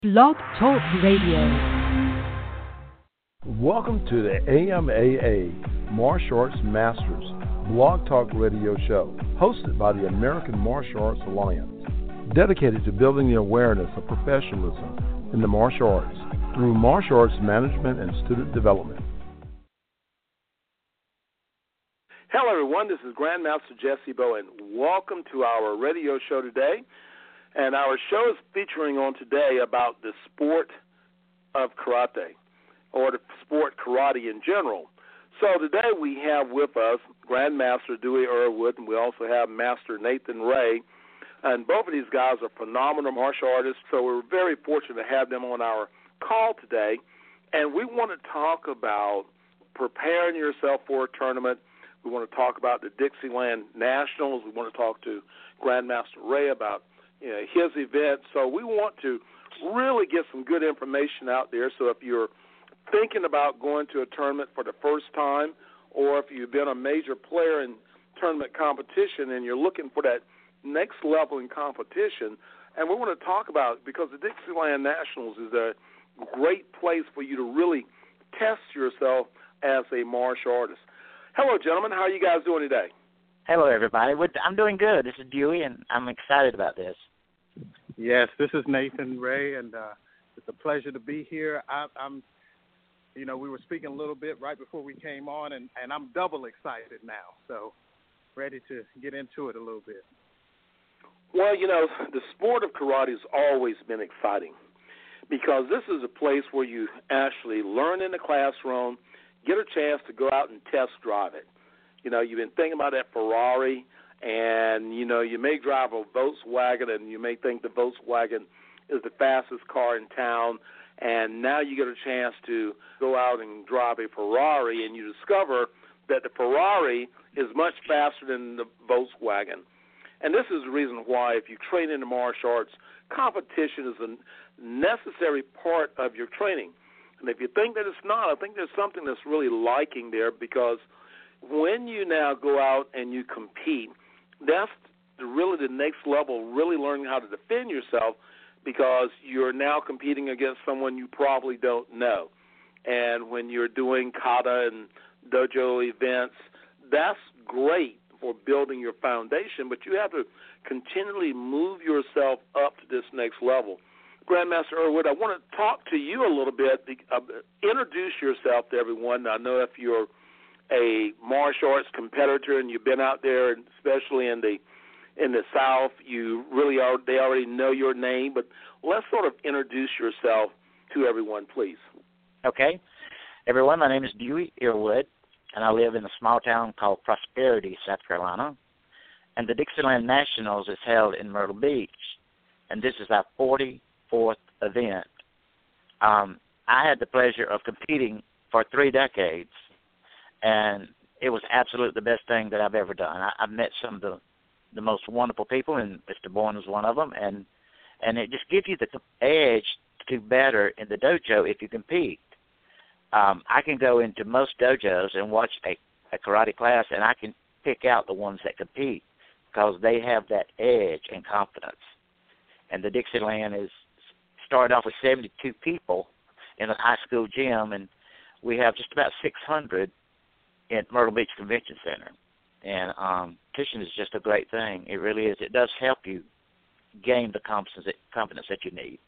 Blog Talk Radio. Welcome to the AMAA Martial Arts Masters Blog Talk Radio Show, hosted by the American Martial Arts Alliance, dedicated to building the awareness of professionalism in the martial arts through martial arts management and student development. Hello, everyone. This is Grandmaster Jesse Bowen. Welcome to our radio show today. And our show is featuring on today about the sport of karate, or the sport karate in general. So today we have with us Grandmaster Dewey Irwood, and we also have Master Nathan Ray. And both of these guys are phenomenal martial artists, so we're very fortunate to have them on our call today. And we want to talk about preparing yourself for a tournament. We want to talk about the Dixieland Nationals. We want to talk to Grandmaster Ray about his event. So we want to really get some good information out there. So if you're thinking about going to a tournament for the first time, or if you've been a major player in tournament competition and you're looking for that next level in competition, and we want to talk about, because the Dixieland Nationals is a great place for you to really test yourself as a martial artist. Hello, gentlemen. How are you guys doing today? Hello, everybody. I'm doing good. This is Dewey, and I'm excited about this. Yes, this is Nathan Ray, and it's a pleasure to be here. I'm we were speaking a little bit right before we came on, and I'm double excited now, so ready to get into it a little bit. Well, the sport of karate has always been exciting because this is a place where you actually learn in the classroom, get a chance to go out and test drive it. You've been thinking about that Ferrari, and, you may drive a Volkswagen, and you may think the Volkswagen is the fastest car in town, and now you get a chance to go out and drive a Ferrari, and you discover that the Ferrari is much faster than the Volkswagen. And this is the reason why, if you train in the martial arts, competition is a necessary part of your training. And if you think that it's not, I think there's something that's really lacking there, because when you now go out and you compete, that's really the next level, really learning how to defend yourself, because you're now competing against someone you probably don't know. And when you're doing kata and dojo events, that's great for building your foundation, but you have to continually move yourself up to this next level. Grandmaster Irwood, I want to talk to you a little bit. Introduce yourself to everyone. I know if you're a martial arts competitor and you've been out there, especially in the South, they already know your name, but let's sort of introduce yourself to everyone, please. Okay. Everyone, my name is Dewey Irwood, and I live in a small town called Prosperity, South Carolina. And the Dixieland Nationals is held in Myrtle Beach, and this is our 44th event. I had the pleasure of competing for 3 decades, and it was absolutely the best thing that I've ever done. I've met some of the most wonderful people, and Mr. Bourne was one of them, and it just gives you the edge to do better in the dojo if you compete. I can go into most dojos and watch a karate class, and I can pick out the ones that compete because they have that edge and confidence. And the Dixieland is started off with 72 people in a high school gym, and we have just about 600 at Myrtle Beach Convention Center. And competition is just a great thing. It really is. It does help you gain the confidence that you need.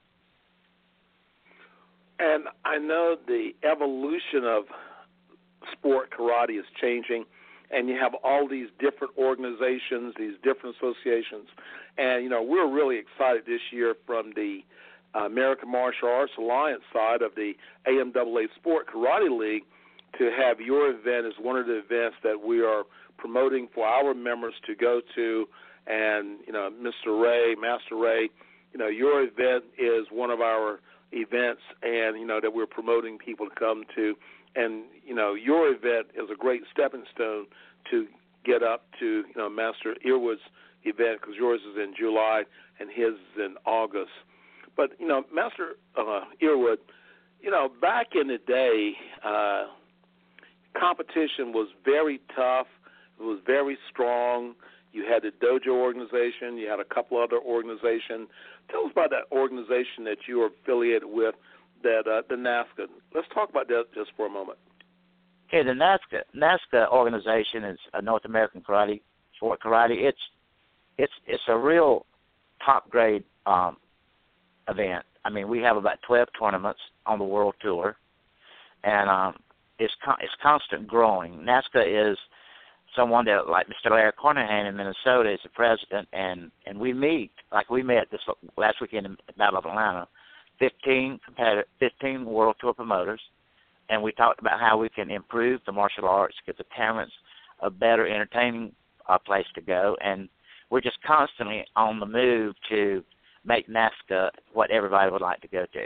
And I know the evolution of sport karate is changing, and you have all these different organizations, these different associations. And, we're really excited this year from the American Martial Arts Alliance side of the AMAA Sport Karate League to have your event as one of the events that we are promoting for our members to go to. And, Mr. Ray, Master Ray, your event is one of our events, and, that we're promoting people to come to. And, your event is a great stepping stone to get up to, Master Irwood's event, because yours is in July and his is in August. But, Master Irwood, back in the day, competition was very tough. It was very strong. You had the Dojo organization. You had a couple other organizations. Tell us about that organization that you are affiliated with, that the NASKA. Let's talk about that just for a moment. Okay, the NASKA organization is a North American Karate Sport Karate. It's a real top grade event. I mean, we have about 12 tournaments on the world tour, and it's constant growing. NASKA is someone that, like Mr. Larry Cornahan in Minnesota, is the president, and we meet, like we met this last weekend in Battle of Atlanta, 15 world tour promoters, and we talked about how we can improve the martial arts, give the parents a better entertaining place to go, and we're just constantly on the move to make NASKA what everybody would like to go to.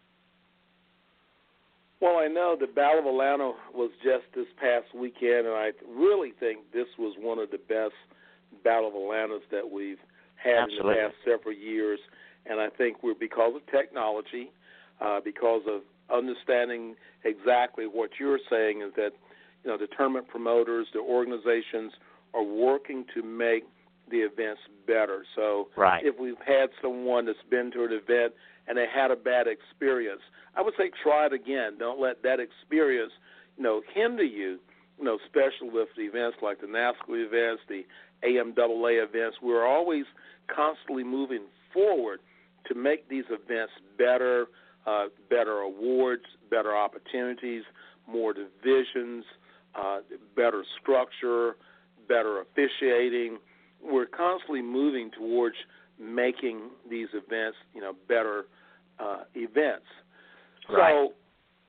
Well, I know the Battle of Atlanta was just this past weekend, and I really think this was one of the best Battle of Atlantas that we've had Absolutely. in the past several years. And I think because of technology, because of understanding exactly what you're saying, is that the tournament promoters, the organizations are working to make the events better. So right. If we've had someone that's been to an event and they had a bad experience, I would say try it again. Don't let that experience, hinder you, especially with the events like the NASKA events, the AMAA events. We're always constantly moving forward to make these events better, better awards, better opportunities, more divisions, better structure, better officiating. We're constantly moving towards making these events, better events. Right. So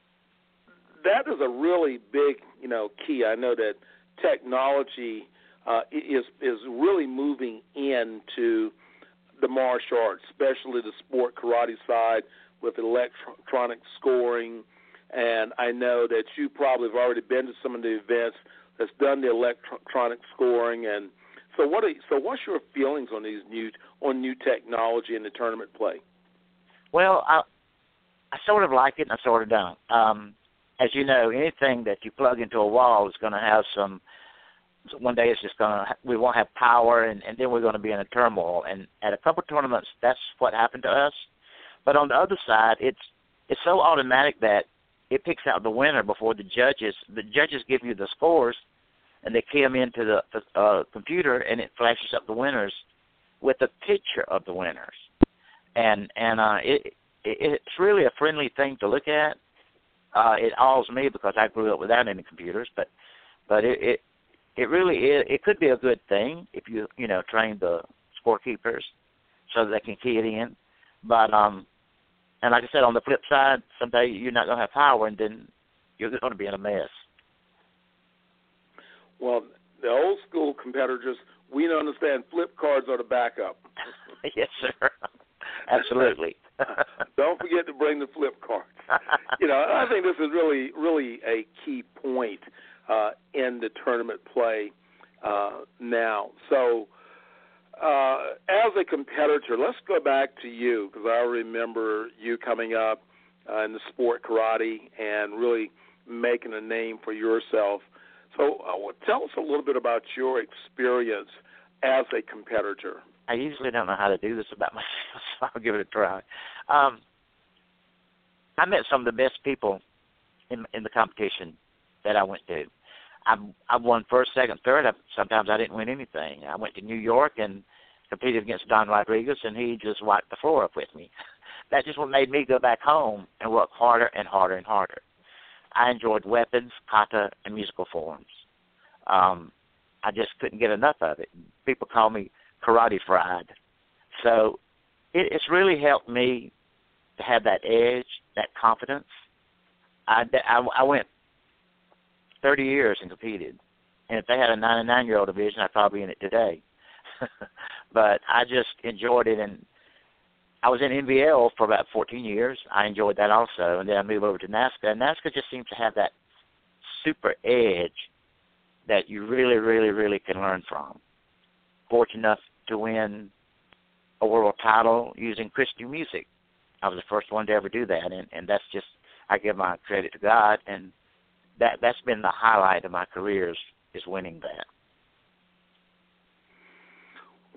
that is a really big, key. I know that technology is really moving into the martial arts, especially the sport karate side with electronic scoring. And I know that you probably have already been to some of the events that's done the electronic scoring. And so what's your feelings on these new technology in the tournament play? Well, I sort of like it and I sort of don't. As you know, anything that you plug into a wall is going to have one day it's just we won't have power, and then we're going to be in a turmoil. And at a couple of tournaments, that's what happened to us. But on the other side, it's so automatic that it picks out the winner before the judges. The judges give you the scores, and they key them into the computer, and it flashes up the winners with a picture of the winners. And it's really a friendly thing to look at. It awes me because I grew up without any computers, but it really is. It could be a good thing if you train the scorekeepers so that they can key it in. But and like I said, on the flip side, someday you're not going to have power, and then you're going to be in a mess. Well, the old school competitors, we don't understand. Flip cards are the backup. Yes, sir. Absolutely. Don't forget to bring the flip cards. I think this is really, really a key point in the tournament play now. So as a competitor, let's go back to you, because I remember you coming up in the sport karate and really making a name for yourself. So tell us a little bit about your experience as a competitor. I usually don't know how to do this about myself, so I'll give it a try. I met some of the best people in the competition that I went to. I won first, second, third. Sometimes I didn't win anything. I went to New York and competed against Don Rodriguez, and he just wiped the floor up with me. That's just what made me go back home and work harder and harder and harder. I enjoyed weapons, kata, and musical forms. I just couldn't get enough of it. People call me karate fried. So it's really helped me to have that edge, that confidence. I went 30 years and competed. And if they had a 99-year-old division, I'd probably be in it today. But I just enjoyed it. And I was in NBL for about 14 years. I enjoyed that also. And then I moved over to NASKA. And NASKA just seems to have that super edge that you really, really, really can learn from. Fortunate enough to win a world title using Christian music. I was the first one to ever do that, and that's just, I give my credit to God, and that's been the highlight of my career is winning that.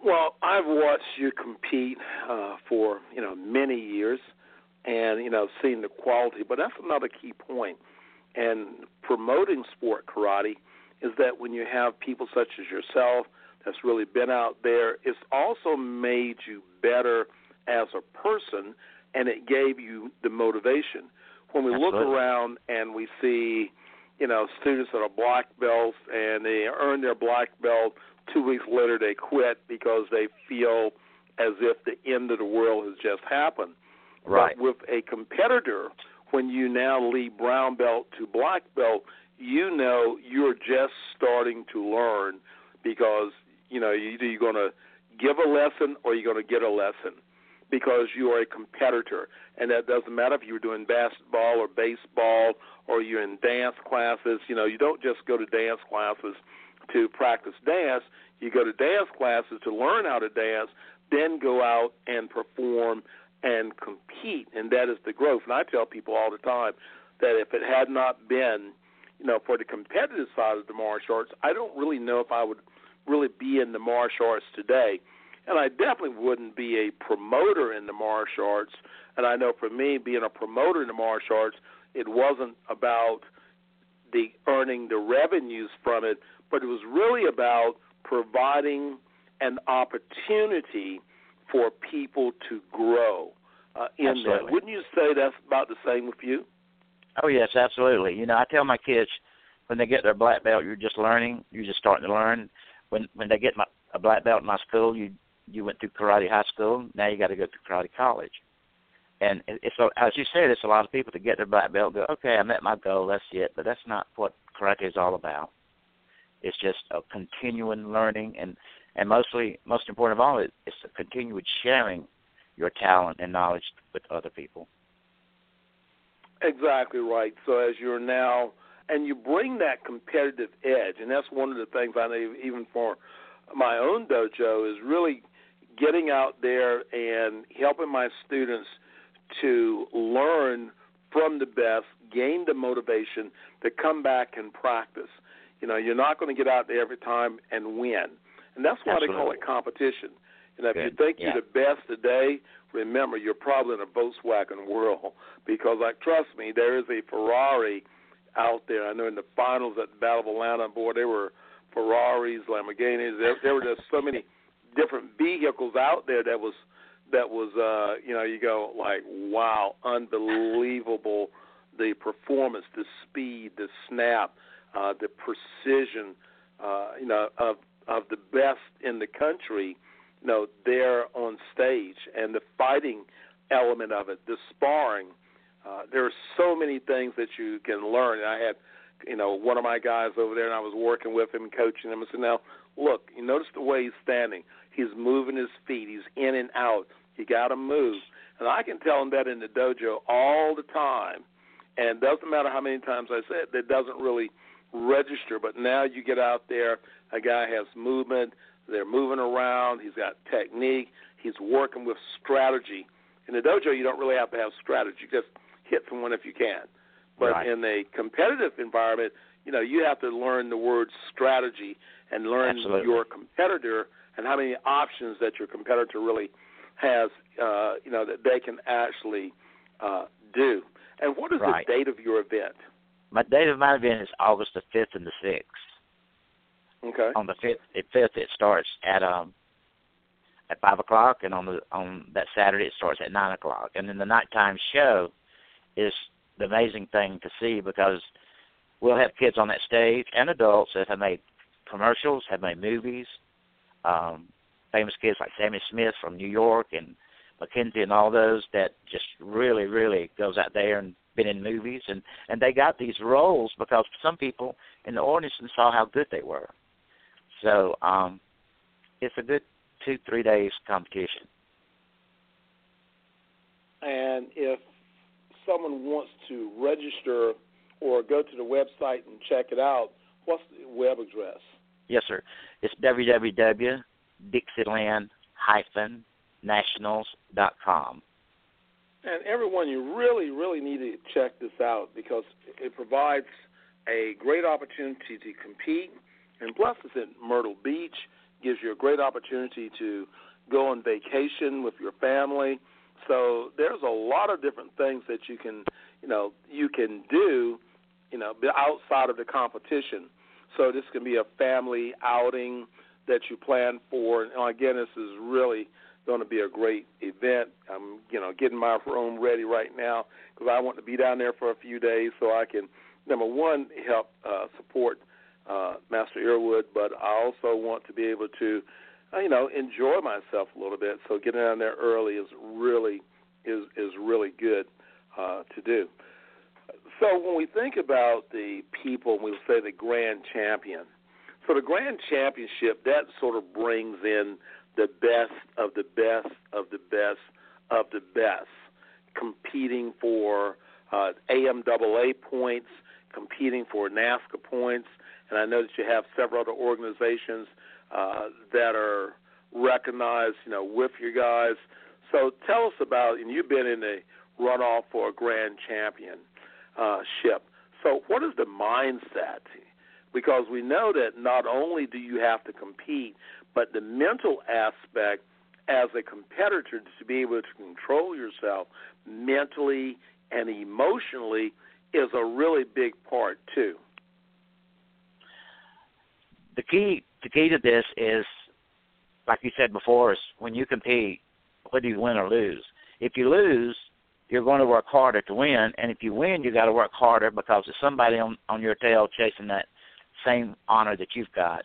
Well, I've watched you compete for many years, and seen the quality. But that's another key point. And promoting sport karate is that when you have people such as yourself that's really been out there, it's also made you better as a person, and it gave you the motivation. When we Absolutely. look around and we see, students that are black belts and they earn their black belt, 2 weeks later they quit because they feel as if the end of the world has just happened. Right. But with a competitor, when you now leave brown belt to black belt, you're just starting to learn because, either you're going to give a lesson or you're going to get a lesson because you are a competitor. And that doesn't matter if you're doing basketball or baseball or you're in dance classes. You don't just go to dance classes to practice dance. You go to dance classes to learn how to dance, then go out and perform and compete, and that is the growth. And I tell people all the time that if it had not been, for the competitive side of the martial arts, I don't really know if I would really be in the martial arts today. And I definitely wouldn't be a promoter in the martial arts. And I know for me, being a promoter in the martial arts, it wasn't about the earning the revenues from it, but it was really about providing an opportunity for people to grow in Absolutely. that. Wouldn't you say that's about the same with you? Oh, yes, absolutely. I tell my kids when they get their black belt, you're just learning. You're just starting to learn. When they get a black belt in my school, you went through karate high school. Now you got to go through karate college. And it's as you said, it's a lot of people to get their black belt and go, okay, I met my goal, that's it. But that's not what karate is all about. It's just a continuing learning, and most important of all, it's a continued sharing your talent and knowledge with other people. Exactly right. So as you're now, and you bring that competitive edge, and that's one of the things I know even for my own dojo is really getting out there and helping my students to learn from the best, gain the motivation to come back and practice. You're not going to get out there every time and win. And that's why Absolutely. they call it competition. If Good. you think Yeah. you're the best today, remember you're probably in a Volkswagen world because, trust me, there is a Ferrari out there. I know in the finals at the Battle of Atlanta, boy, there were Ferraris, Lamborghinis. There were just so many different vehicles out there that was you go like, wow, unbelievable, the performance, the speed, the snap, the precision, of the best in the country, there on stage, and the fighting element of it, the sparring. There are so many things that you can learn. And I had, one of my guys over there, and I was working with him, coaching him. I said, now, look, you notice the way he's standing. He's moving his feet. He's in and out. You got to move. And I can tell him that in the dojo all the time. And it doesn't matter how many times I say it, that doesn't really register. But now you get out there, a guy has movement, they're moving around, he's got technique, he's working with strategy. In the dojo, you don't really have to have strategy. You just hit someone if you can. But Right. in a competitive environment, you have to learn the word strategy and learn Absolutely. your competitor and how many options that your competitor really has, that they can actually do. And what is Right. the date of your event? My date of my event is August the 5th and the 6th. Okay. On the 5th, it starts at 5 o'clock, and on that Saturday it starts at 9 o'clock. And then the nighttime show is the amazing thing to see because we'll have kids on that stage and adults that have made commercials, have made movies, famous kids like Sammy Smith from New York and Mackenzie and all those that just really, really goes out there and been in movies. And they got these roles because some people in the audience saw how good they were. So it's a good 2-3 days competition. And if someone wants to register or go to the website and check it out, what's the web address? Yes, sir. It's www.dixieland-nationals.com. And everyone, you really, really need to check this out because it provides a great opportunity to compete. And plus, it's in Myrtle Beach, gives you a great opportunity to go on vacation with your family. So there's a lot of different things that you can do, outside of the competition. So this can be a family outing that you plan for. And again, this is really going to be a great event. I'm, getting my room ready right now because I want to be down there for a few days so I can, number one, help support Master Earwood, but I also want to be able to, enjoy myself a little bit. So getting down there early is really good to do. So when we think about the people, we say the grand champion. So the grand championship, that sort of brings in the best of the best of the best of the best, competing for AMAA points, competing for NASCA points. And I know that you have several other organizations that are recognized, with you guys. So tell us about, and you've been in the runoff for a grand championship. So what is the mindset? Because we know that not only do you have to compete, but the mental aspect as a competitor to be able to control yourself mentally and emotionally is a really big part too. The key to this is, like you said before, is when you compete, whether you win or lose. If you lose, you're going to work harder to win, and if you win, you got to work harder because there's somebody on your tail chasing that same honor that you've got.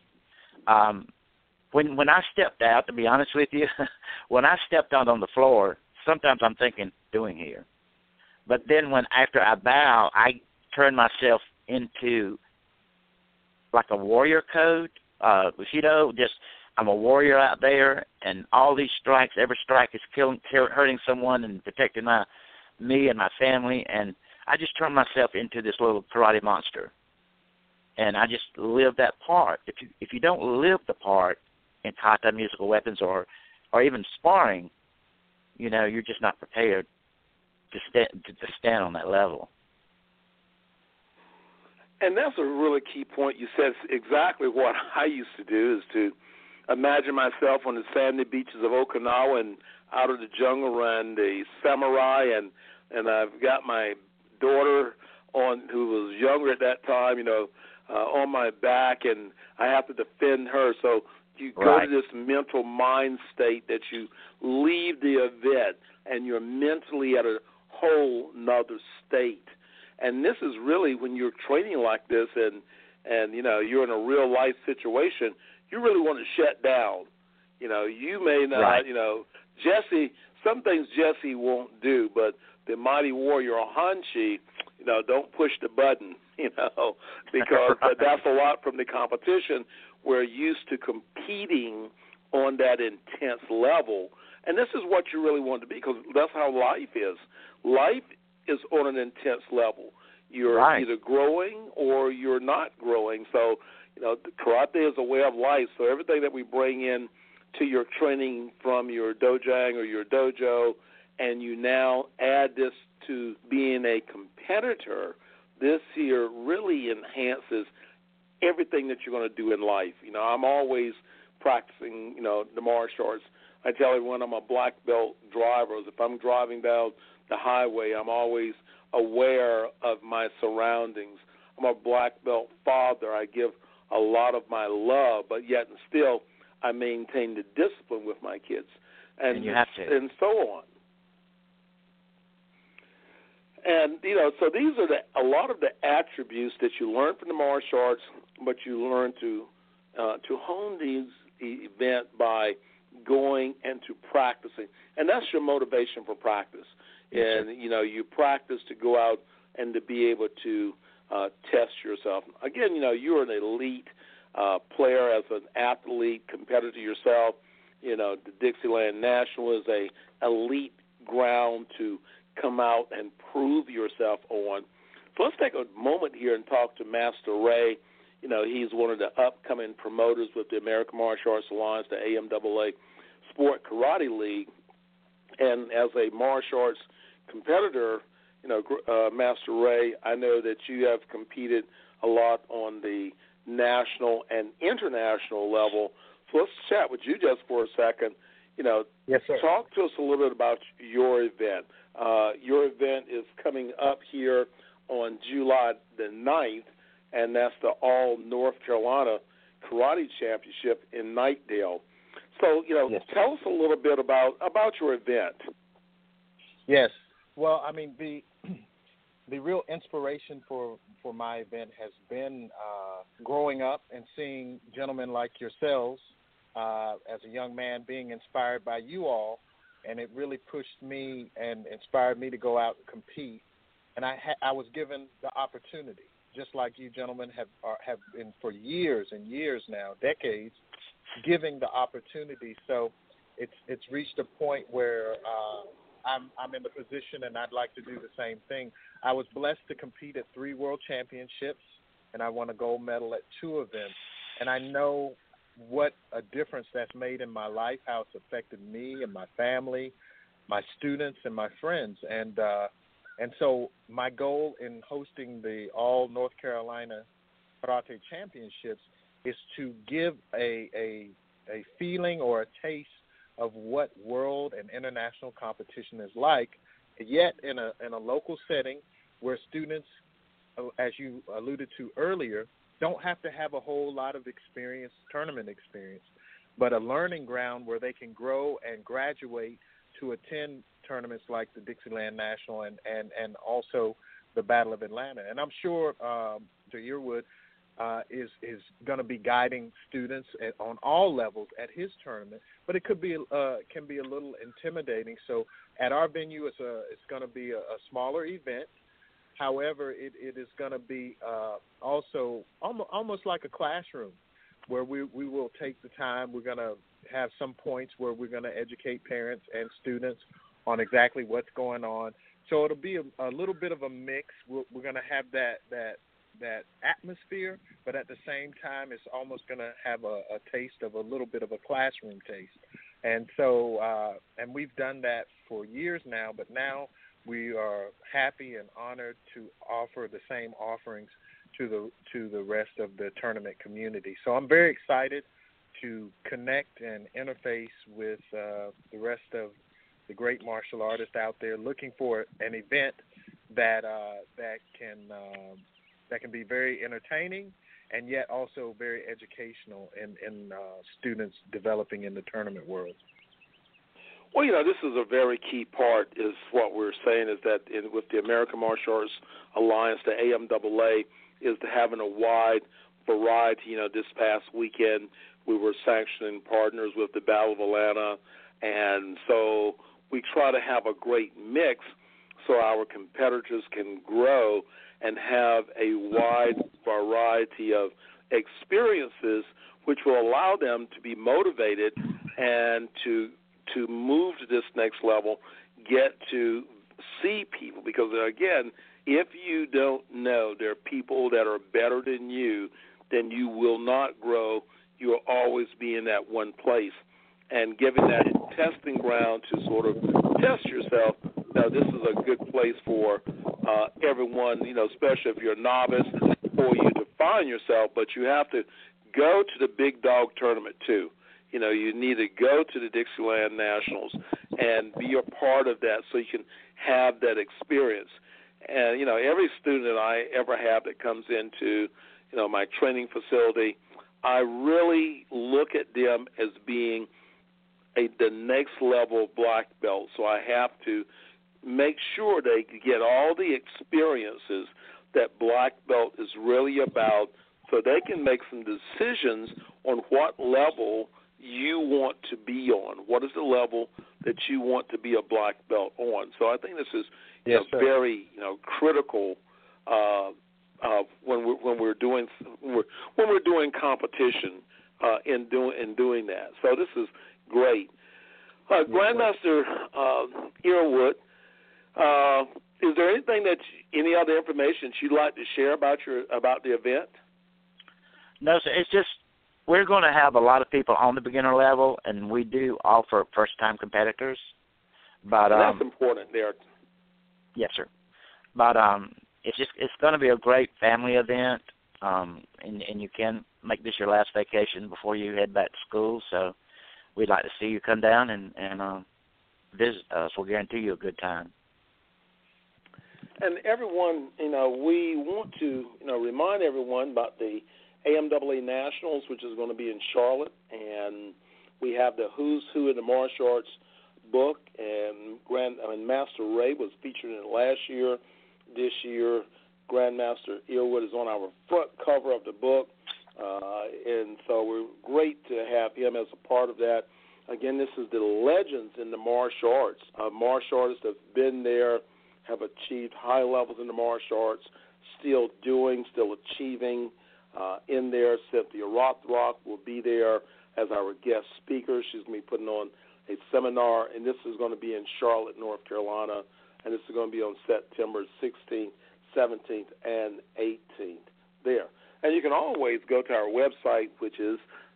When I stepped out, to be honest with you, when I stepped out on the floor, sometimes I'm thinking, doing here. But then after I bow, I turn myself into like a warrior code. Just I'm a warrior out there, and all these strikes, every strike is hurting someone and protecting me and my family, and I just turn myself into this little karate monster. And I just live that part. If you don't live the part in kata, musical weapons, or even sparring, you're just not prepared to stand on that level. And that's a really key point. You said exactly what I used to do, is to imagine myself on the sandy beaches of Okinawa and out of the jungle and the samurai, and I've got my daughter who was younger at that time, on my back, and I have to defend her. So you go to this mental mind state that you leave the event and you're mentally at a whole nother state. And this is really when you're training like this and you're in a real life situation, you really want to shut down. You may not, Jesse, some things Jesse won't do, but the mighty warrior Hanshi, don't push the button, because that's a lot from the competition. We're used to competing on that intense level. And this is what you really want to be, because that's how life is. Life is on an intense level. You're either growing or you're not growing. So, karate is a way of life. So everything that we bring in to your training from your dojang or your dojo, and you now add this to being a competitor, this here really enhances everything that you're going to do in life. I'm always practicing, the martial arts. I tell everyone I'm a black belt driver. If I'm driving down the highway, I'm always aware of my surroundings. I'm a black belt father. I give a lot of my love, but yet and still I maintain the discipline with my kids. And you have to. And so on. And, so these are a lot of the attributes that you learn from the martial arts, but you learn to hone these event by going and to practicing. And that's your motivation for practice. And, you practice to go out and to be able to test yourself. Again, you're an elite player as an athlete, competitor yourself. The Dixieland National is a elite ground to come out and prove yourself on. So let's take a moment here and talk to Master Ray. He's one of the upcoming promoters with the American Martial Arts Alliance, the AMAA Sport Karate League. And as a martial arts competitor, Master Ray, I know that you have competed a lot on the national and international level. So let's chat with you just for a second. Yes, sir. Talk to us a little bit about your event. Your event is coming up here on July the 9th, and that's the All North Carolina Karate Championship in Knightdale. So, Yes. Tell us a little bit about your event. Yes. Well, I mean, the real inspiration for my event has been growing up and seeing gentlemen like yourselves as a young man being inspired by you all, and it really pushed me and inspired me to go out and compete. And I was given the opportunity, just like you gentlemen have been for years and years now, decades, giving the opportunity. So it's reached a point where I'm in the position, and I'd like to do the same thing. I was blessed to compete at 3 world championships, and I won a gold medal at 2 of them. And I know what a difference that's made in my life, how it's affected me and my family, my students, and my friends. And so my goal in hosting the All North Carolina Karate Championships is to give a feeling or a taste of what world and international competition is like, yet in a local setting where students, as you alluded to earlier, don't have to have a whole lot of experience, tournament experience, but a learning ground where they can grow and graduate to attend tournaments like the Dixieland National and also the Battle of Atlanta. And I'm sure Mr. Earwood is going to be guiding students on all levels at his tournament, but it could be can be a little intimidating. So at our venue, it's going to be a smaller event. However, it is going to be also almost like a classroom where we will take the time. We're going to have some points where we're going to educate parents and students on exactly what's going on. So it'll be a little bit of a mix. We're going to have that atmosphere, but at the same time, it's almost going to have a taste of a little bit of a classroom taste. And so, and we've done that for years now, but now we are happy and honored to offer the same offerings to the rest of the tournament community. So I'm very excited to connect and interface with the rest of the great martial artists out there, looking for an event that can be very entertaining and yet also very educational in students developing in the tournament world. Well, this is a very key part, is what we're saying, is that with the American Martial Arts Alliance, the AMAA, is to having a wide variety. This past weekend we were sanctioning partners with the Battle of Atlanta, and so we try to have a great mix so our competitors can grow and have a wide variety of experiences, which will allow them to be motivated and to move to this next level, get to see people. Because, again, if you don't know there are people that are better than you, then you will not grow. You will always be in that one place. And giving that testing ground to sort of test yourself, now this is a good place for everyone, especially if you're a novice, for you to find yourself. But you have to go to the big dog tournament too. You need to go to the Dixieland Nationals and be a part of that so you can have that experience. And, every student that I ever have that comes into, my training facility, I really look at them as being the next level black belt. So I have to make sure they get all the experiences that black belt is really about, so they can make some decisions on what level you want to be on. What is the level that you want to be a black belt on? So I think this is very critical when we're doing competition in doing that. So this is great. Grandmaster Earwood, is there anything any other information you'd like to share about the event? No, sir. It's just we're going to have a lot of people on the beginner level, and we do offer first-time competitors. But that's important there. Yes, sir. But it's going to be a great family event. and you can make this your last vacation before you head back to school. So we'd like to see you come down and visit us. We'll guarantee you a good time. And everyone, we want to, remind everyone about the AMAA Nationals, which is going to be in Charlotte, and we have the Who's Who in the Martial Arts book, and Master Ray was featured in it last year. This year, Grandmaster Earwood is on our front cover of the book, and so we're great to have him as a part of that. Again, this is the legends in the martial arts. Martial artists have been there, have achieved high levels in the martial arts, still achieving in there. Cynthia Rothrock will be there as our guest speaker. She's going to be putting on a seminar, and this is going to be in Charlotte, North Carolina, and this is going to be on September 16th, 17th, and 18th there. And you can always go to our website, which is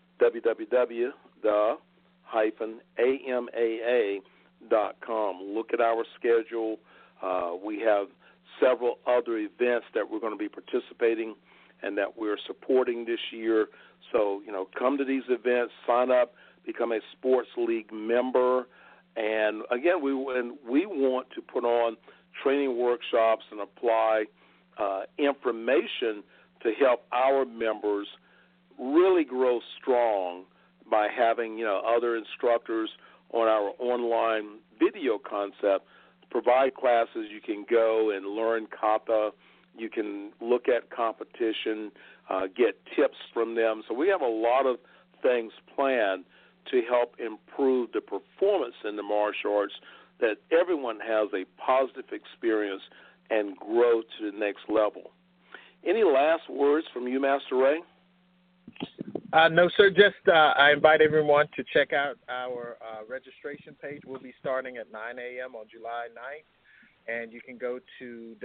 www.amaa.com. Look at our schedule. We have several other events that we're going to be participating and that we're supporting this year. So, come to these events, sign up, become a Sports League member. And, again, we want to put on training workshops and apply information to help our members really grow strong by having, other instructors on our online video concept. Provide classes. You can go and learn kata. You can look at competition, get tips from them. So we have a lot of things planned to help improve the performance in the martial arts, that everyone has a positive experience and grow to the next level. Any last words from you, Master Ray? No, sir. Just I invite everyone to check out our registration page. We'll be starting at 9 a.m. on July 9th, and you can go to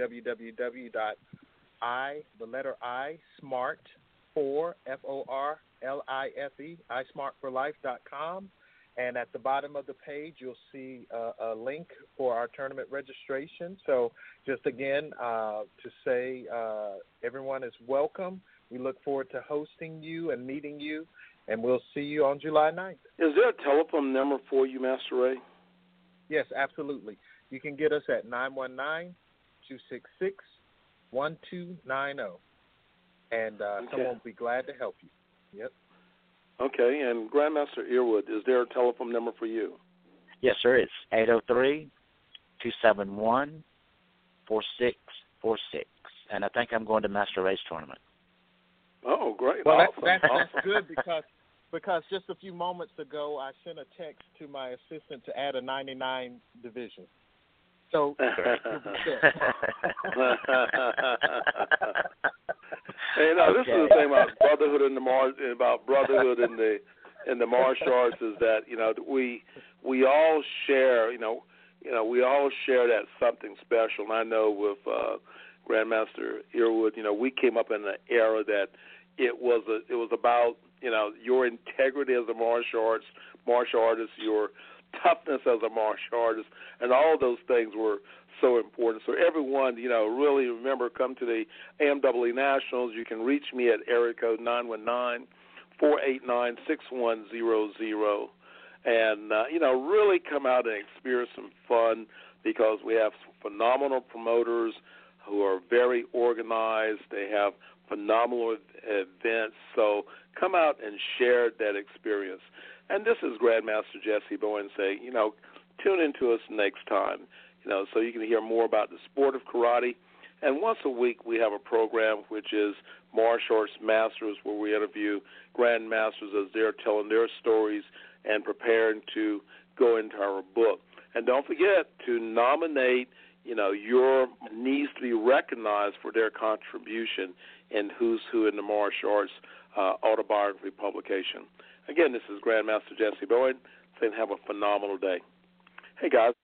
ismartforlife.com, and at the bottom of the page you'll see a link for our tournament registration. So just again to say everyone is welcome. We look forward to hosting you and meeting you, and we'll see you on July 9th. Is there a telephone number for you, Master Ray? Yes, absolutely. You can get us at 919-266-1290, and someone will be glad to help you. Yep. Okay, and Grandmaster Earwood, is there a telephone number for you? Yes, sir. It's 803-271-4646, and I think I'm going to Master Ray's tournament. Oh, great. Well, awesome. that's good because just a few moments ago I sent a text to my assistant to add a 99 division. So Hey, this is the thing about brotherhood in the martial arts is that we all share we all share that something special. And I know with Grandmaster Earwood, we came up in an era that it was about your integrity as a martial artist, your toughness as a martial artist, and all those things were so important. So everyone, really remember, come to the AMAA Nationals. You can reach me at area code 919-489-6100, and really come out and experience some fun, because we have some phenomenal promoters who are very organized. They have phenomenal events. So come out and share that experience. And this is Grandmaster Jesse Bowen saying, tune into us next time, so you can hear more about the sport of karate. And once a week we have a program which is Martial Arts Masters, where we interview grandmasters as they're telling their stories and preparing to go into our book. And don't forget to nominate, your needs to be recognized for their contribution in Who's Who in the Martial Arts autobiography publication. Again, this is Grandmaster Jesse Bowen saying have a phenomenal day. Hey, guys.